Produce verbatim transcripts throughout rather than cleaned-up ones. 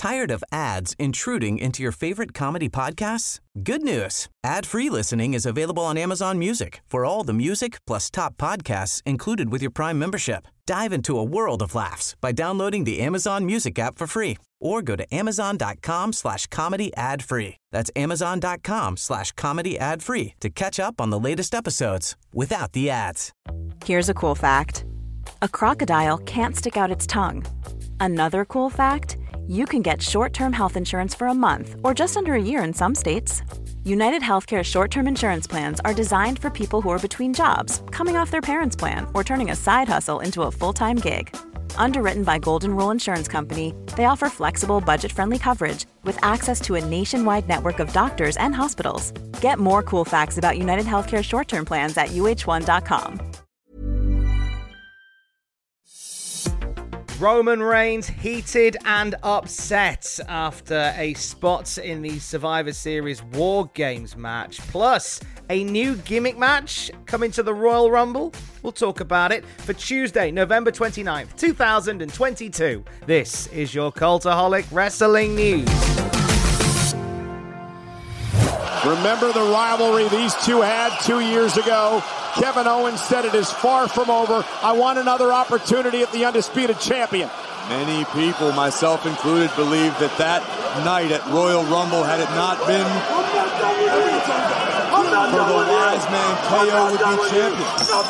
Tired of ads intruding into your favorite comedy podcasts? Good news. Ad-free listening is available on Amazon Music for all the music plus top podcasts included with your Prime membership. Dive into a world of laughs by downloading the Amazon Music app for free or go to amazon.com slash comedy ad free. That's amazon.com slash comedy ad free to catch up on the latest episodes without the ads. Here's a cool fact. A crocodile can't stick out its tongue. Another cool fact, you can get short-term health insurance for a month or just under a year in some states. United Healthcare short-term insurance plans are designed for people who are between jobs, coming off their parents' plan, or turning a side hustle into a full-time gig. Underwritten by Golden Rule Insurance Company, they offer flexible, budget-friendly coverage with access to a nationwide network of doctors and hospitals. Get more cool facts about United Healthcare short-term plans at U H one dot com. Roman Reigns heated and upset after a spot in the Survivor Series War Games match, plus a new gimmick match coming to the Royal Rumble. We'll talk about it for Tuesday, November twenty-ninth, two thousand twenty-two. This is your Cultaholic Wrestling News. Remember the rivalry these two had two years ago? Kevin Owens said it is far from over. I want another opportunity at the Undisputed Champion. Many people, myself included, believe that that night at Royal Rumble, had it not been for the wise man, K O would be champion.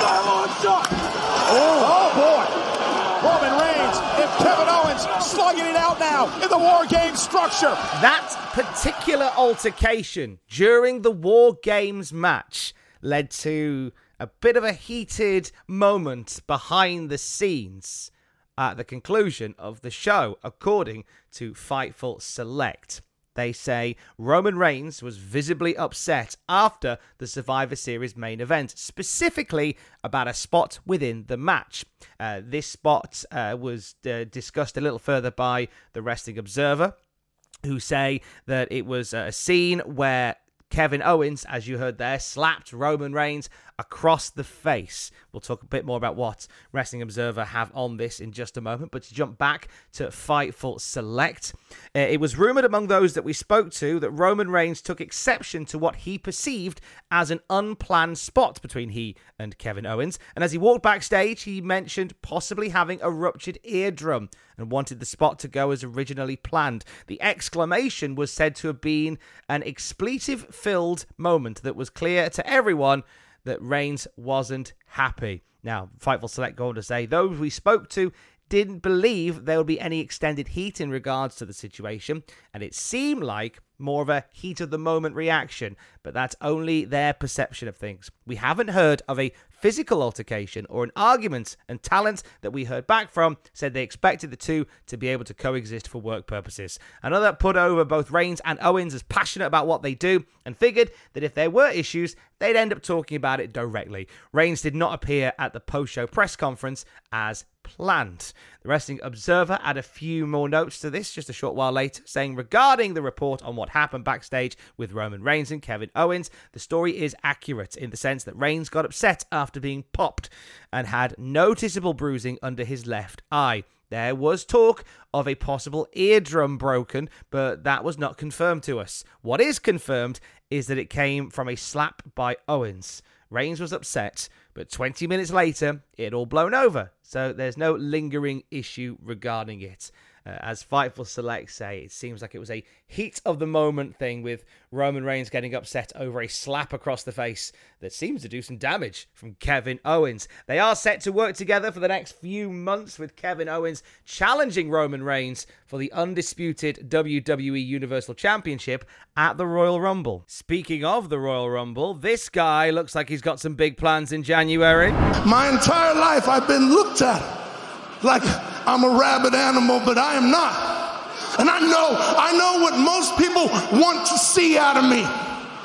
Oh, oh boy. Roman Reigns and Kevin Owens slugging it out now in the War Games structure. That particular altercation during the War Games match led to a bit of a heated moment behind the scenes at the conclusion of the show, according to Fightful Select. They say Roman Reigns was visibly upset after the Survivor Series main event, specifically about a spot within the match. Uh, this spot uh, was uh, discussed a little further by the Wrestling Observer, who say that it was a scene where Kevin Owens, as you heard there, slapped Roman Reigns across the face. We'll talk a bit more about what Wrestling Observer have on this in just a moment, but to jump back to Fightful Select, uh, it was rumoured among those that we spoke to that Roman Reigns took exception to what he perceived as an unplanned spot between he and Kevin Owens, and as he walked backstage, he mentioned possibly having a ruptured eardrum and wanted the spot to go as originally planned. The exclamation was said to have been an expletive-filled moment that was clear to everyone that Reigns wasn't happy. Now, Fightful Select go on to say, those we spoke to didn't believe there would be any extended heat in regards to the situation, and it seemed like more of a heat-of-the-moment reaction, but that's only their perception of things. We haven't heard of a physical altercation or an argument, and talent that we heard back from said they expected the two to be able to coexist for work purposes. Another put over both Reigns and Owens as passionate about what they do and figured that if there were issues, they'd end up talking about it directly. Reigns did not appear at the post-show press conference as planned. The Wrestling Observer added a few more notes to this just a short while later, saying regarding the report on what happened backstage with Roman Reigns and Kevin Owens, the story is accurate in the sense that Reigns got upset after being popped and had noticeable bruising under his left eye. There was talk of a possible eardrum broken, but that was not confirmed to us. What is confirmed is that it came from a slap by Owens. Reigns was upset, but twenty minutes later, it had all blown over. So there's no lingering issue regarding it. Uh, as Fightful Select say, it seems like it was a heat-of-the-moment thing with Roman Reigns getting upset over a slap across the face that seems to do some damage from Kevin Owens. They are set to work together for the next few months, with Kevin Owens challenging Roman Reigns for the undisputed W W E Universal Championship at the Royal Rumble. Speaking of the Royal Rumble, this guy looks like he's got some big plans in January. My entire life I've been looked at like I'm a rabid animal, but I am not. And I know, I know what most people want to see out of me.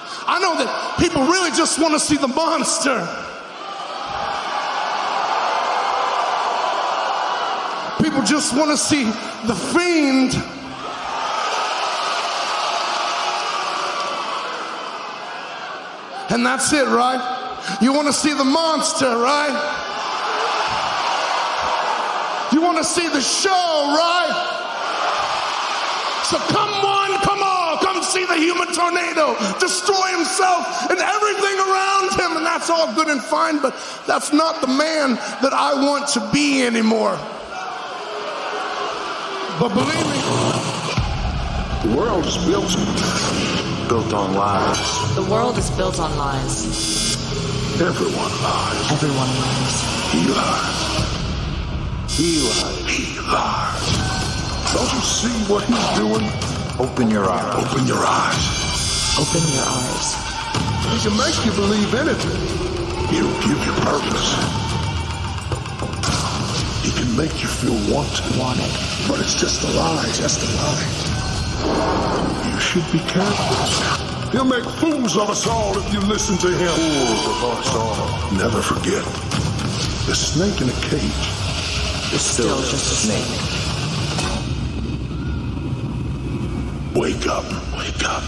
I know that people really just want to see the monster. People just want to see the fiend. And that's it, right? You want to see the monster, right? You want to see the show, right? So come on, come on, come see the human tornado destroy himself and everything around him. And that's all good and fine, but that's not the man that I want to be anymore. But believe me, the world is built, built on lies. The world is built on lies. Everyone lies. Everyone lies. He lies. He lies. He lies. Don't you see what he's doing? Open your eyes. Open your eyes. Open your eyes. He can make you believe anything. He'll give you purpose. He can make you feel wanted. Wanted. But it's just a lie. Just a lie. You should be careful. He'll make fools of us all if you listen to him. Fools of us all. Never forget, the snake in a cage is still just a snake. Wake up, wake up.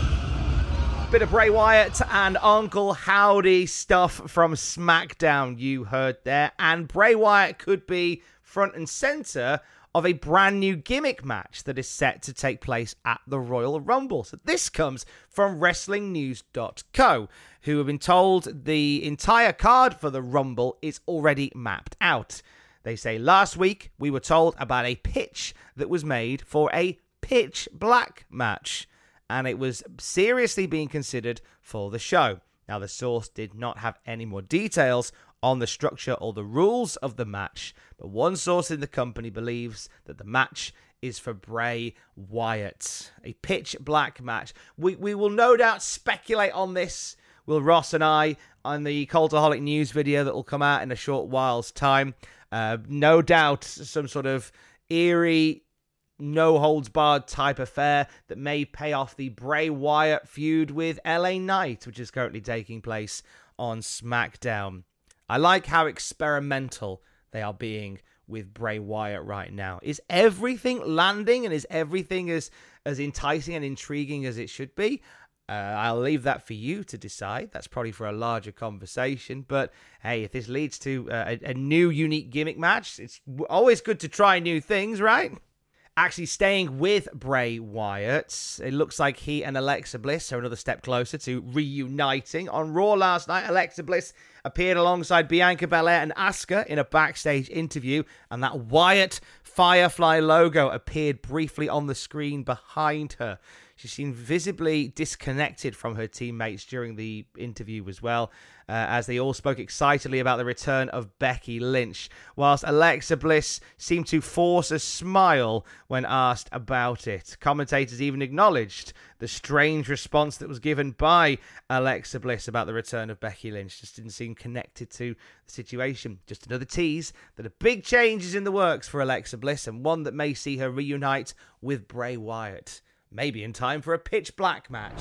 Bit of Bray Wyatt and Uncle Howdy stuff from SmackDown you heard there. And Bray Wyatt could be front and center of a brand new gimmick match that is set to take place at the Royal Rumble. So this comes from Wrestling News dot co, who have been told the entire card for the Rumble is already mapped out. They say, last week we were told about a pitch that was made for a pitch black match, and it was seriously being considered for the show. Now, the source did not have any more details on the structure or the rules of the match, but one source in the company believes that the match is for Bray Wyatt. A pitch black match. We we will no doubt speculate on this, will Ross and I, on the Cultaholic News video that will come out in a short while's time. Uh, no doubt some sort of eerie, no-holds-barred type affair that may pay off the Bray Wyatt feud with L A Knight, which is currently taking place on SmackDown. I like how experimental they are being with Bray Wyatt right now. Is everything landing, and is everything as, as enticing and intriguing as it should be? Uh, I'll leave that for you to decide. That's probably for a larger conversation. But hey, if this leads to uh, a, a new unique gimmick match, it's always good to try new things, right? Actually staying with Bray Wyatt, it looks like he and Alexa Bliss are another step closer to reuniting. On Raw last night, Alexa Bliss appeared alongside Bianca Belair and Asuka in a backstage interview, and that Wyatt Firefly logo appeared briefly on the screen behind her. She seemed visibly disconnected from her teammates during the interview as well, uh, as they all spoke excitedly about the return of Becky Lynch, whilst Alexa Bliss seemed to force a smile when asked about it. Commentators even acknowledged the strange response that was given by Alexa Bliss about the return of Becky Lynch. Just didn't seem connected to the situation. Just another tease that a big change is in the works for Alexa Bliss, and one that may see her reunite with Bray Wyatt. Maybe in time for a pitch black match.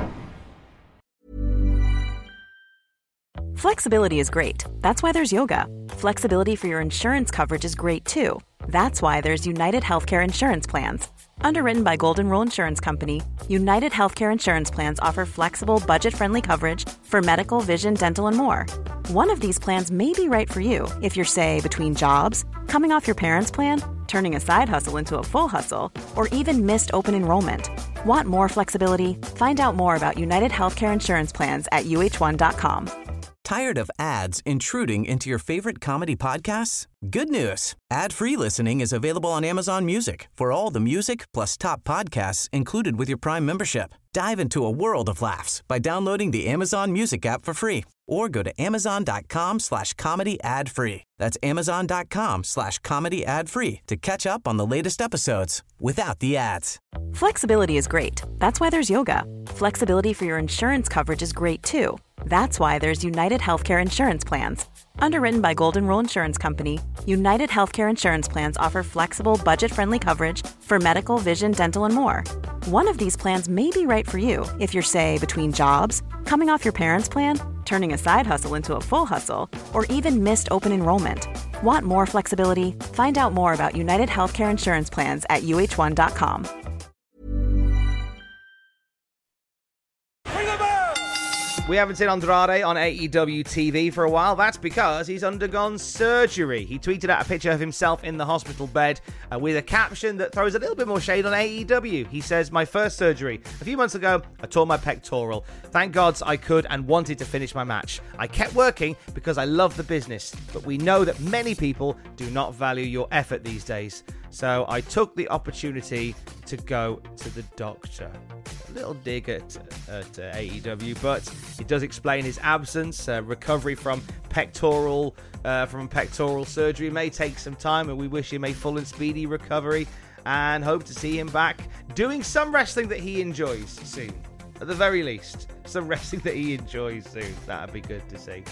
Flexibility is great. That's why there's yoga. Flexibility for your insurance coverage is great too. That's why there's United Healthcare Insurance Plans. Underwritten by Golden Rule Insurance Company, United Healthcare Insurance Plans offer flexible, budget-friendly coverage for medical, vision, dental, and more. One of these plans may be right for you if you're, say, between jobs, coming off your parents' plan, turning a side hustle into a full hustle, or even missed open enrollment. Want more flexibility? Find out more about United Healthcare Insurance Plans at U H one dot com. Tired of ads intruding into your favorite comedy podcasts? Good news. Ad-free listening is available on Amazon Music for all the music plus top podcasts included with your Prime membership. Dive into a world of laughs by downloading the Amazon Music app for free or go to amazon.com slash comedy ad free. That's amazon.com slash comedy ad free to catch up on the latest episodes without the ads. Flexibility is great. That's why there's yoga. Flexibility for your insurance coverage is great too. That's why there's United Healthcare Insurance Plans. Underwritten by Golden Rule Insurance Company, United Healthcare Insurance Plans offer flexible, budget-friendly coverage for medical, vision, dental, and more. One of these plans may be right for you if you're, say, between jobs, coming off your parents' plan, turning a side hustle into a full hustle, or even missed open enrollment. Want more flexibility? Find out more about United Healthcare Insurance Plans at U H one dot com. We haven't seen Andrade on A E W T V for a while. That's because he's undergone surgery. He tweeted out a picture of himself in the hospital bed uh, with a caption that throws a little bit more shade on A E W. He says, "My first surgery. A few months ago, I tore my pectoral. Thank gods I could and wanted to finish my match. I kept working because I love the business, but we know that many people do not value your effort these days. So I took the opportunity to go to the doctor." A little dig at, at uh, A E W, but it does explain his absence. Uh, recovery from pectoral uh, from pectoral surgery may take some time, and we wish him a full and speedy recovery and hope to see him back doing some wrestling that he enjoys soon. At the very least, some wrestling that he enjoys soon. That'd be good to see.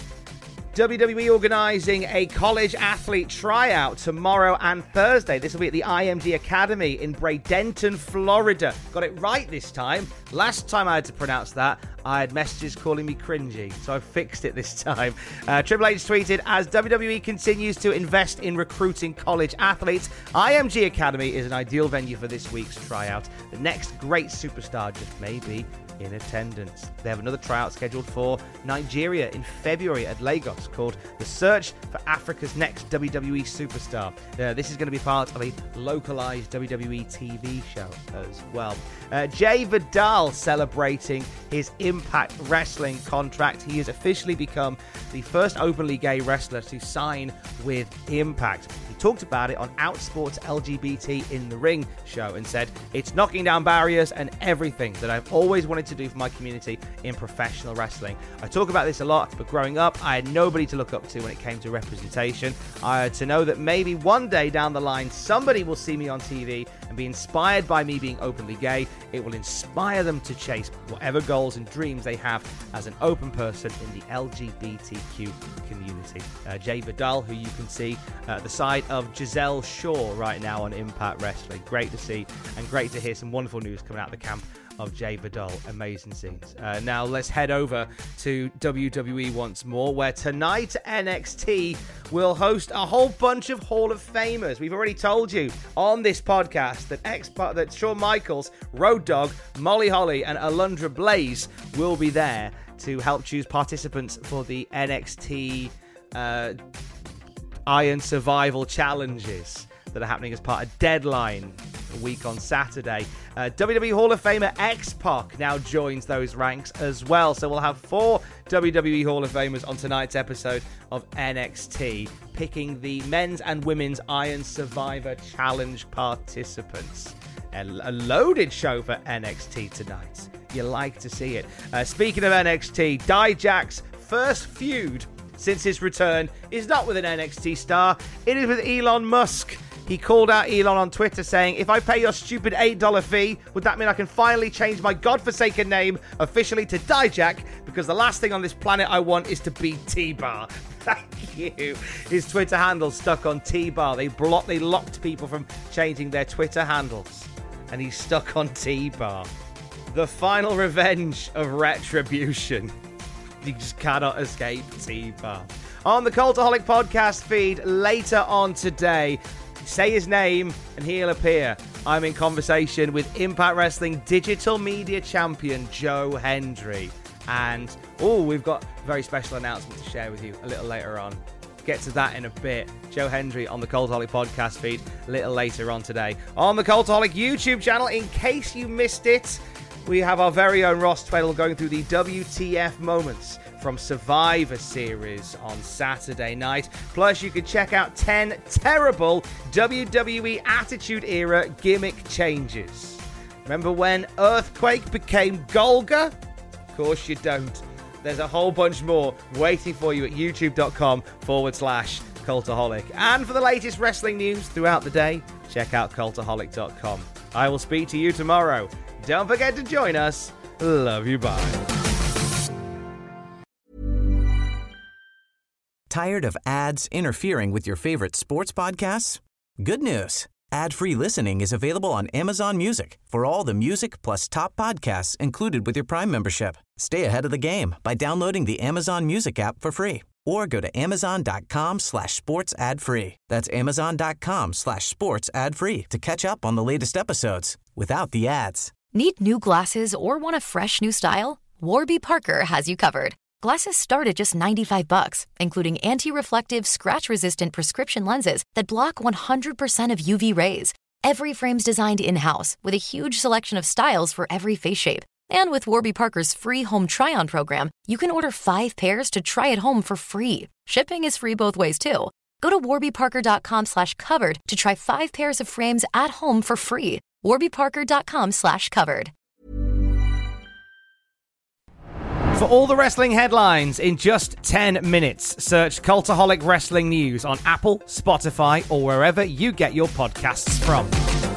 W W E organising a college athlete tryout tomorrow and Thursday. This will be at the I M G Academy in Bradenton, Florida. Got it right this time. Last time I had to pronounce that, I had messages calling me cringy, so I fixed it this time. Uh, Triple H tweeted, "As W W E continues to invest in recruiting college athletes, I M G Academy is an ideal venue for this week's tryout. The next great superstar just may be in attendance." They have another tryout scheduled for Nigeria in February at Lagos called The Search for Africa's Next W W E Superstar. Uh, this is going to be part of a localized W W E T V show as well. Uh, Jay Vidal celebrating his Impact Wrestling contract. He has officially become the first openly gay wrestler to sign with Impact. He talked about it on Outsport's L G B T in the Ring show and said, "It's knocking down barriers and everything that I've always wanted to do for my community in professional wrestling. I talk about this a lot, but growing up, I had nobody to look up to when it came to representation. I had to know that maybe one day down the line, somebody will see me on T V and be inspired by me being openly gay. It will inspire them to chase whatever goals and dreams they have as an open person in the L G B T Q community." Uh, Jay Vidal, who you can see uh, at the side of Giselle Shaw right now on Impact Wrestling. Great to see and great to hear some wonderful news coming out of the camp of Jay Vidal. Amazing scenes. Uh, now let's head over to W W E once more, where tonight N X T will host a whole bunch of Hall of Famers. We've already told you on this podcast that X that Shawn Michaels, Road Dogg, Molly Holly, and Alundra Blaze will be there to help choose participants for the N X T uh, Iron Survival Challenges that are happening as part of Deadline a week on Saturday. Uh, W W E Hall of Famer X-Pac now joins those ranks as well. So we'll have four W W E Hall of Famers on tonight's episode of N X T, picking the men's and women's Iron Survivor Challenge participants. A, a loaded show for N X T tonight. You like to see it. Uh, speaking of N X T, Dijak's first feud since his return is not with an N X T star. It is with Elon Musk. He called out Elon on Twitter saying, "If I pay your stupid eight dollars fee, would that mean I can finally change my godforsaken name officially to Dijak? Because the last thing on this planet I want is to be T-Bar." Thank you. His Twitter handle stuck on T-Bar. They blocked, they locked people from changing their Twitter handles. And he's stuck on T-Bar. The final revenge of Retribution. You just cannot escape T-Bar. On the Cultaholic podcast feed later on today, say his name and he'll appear. I'm in conversation with Impact Wrestling Digital Media Champion Joe Hendry. And, oh, we've got a very special announcement to share with you a little later on. Get to that in a bit. Joe Hendry on the Cultaholic podcast feed a little later on today. On the Cultaholic YouTube channel, in case you missed it, we have our very own Ross Tweddle going through the W T F moments from Survivor Series on Saturday night. Plus, you can check out ten terrible W W E Attitude Era gimmick changes. Remember when Earthquake became Golga? Of course you don't. There's a whole bunch more waiting for you at youtube.com forward slash Cultaholic. And for the latest wrestling news throughout the day, check out cultaholic dot com. I will speak to you tomorrow. Don't forget to join us. Love you, bye. Tired of ads interfering with your favorite sports podcasts? Good news. Ad-free listening is available on Amazon Music for all the music plus top podcasts included with your Prime membership. Stay ahead of the game by downloading the Amazon Music app for free or go to amazon.com slash sports ad free. That's amazon.com slash sports ad free to catch up on the latest episodes without the ads. Need new glasses or want a fresh new style? Warby Parker has you covered. Glasses start at just ninety-five bucks, including anti-reflective, scratch-resistant prescription lenses that block one hundred percent of U V rays. Every frame's designed in-house with a huge selection of styles for every face shape. And with Warby Parker's free home try-on program, you can order five pairs to try at home for free. Shipping is free both ways, too. Go to warbyparker.com slash covered to try five pairs of frames at home for free. warbyparker.com slash covered. For all the wrestling headlines in just ten minutes, search Cultaholic Wrestling News on Apple, Spotify, or wherever you get your podcasts from.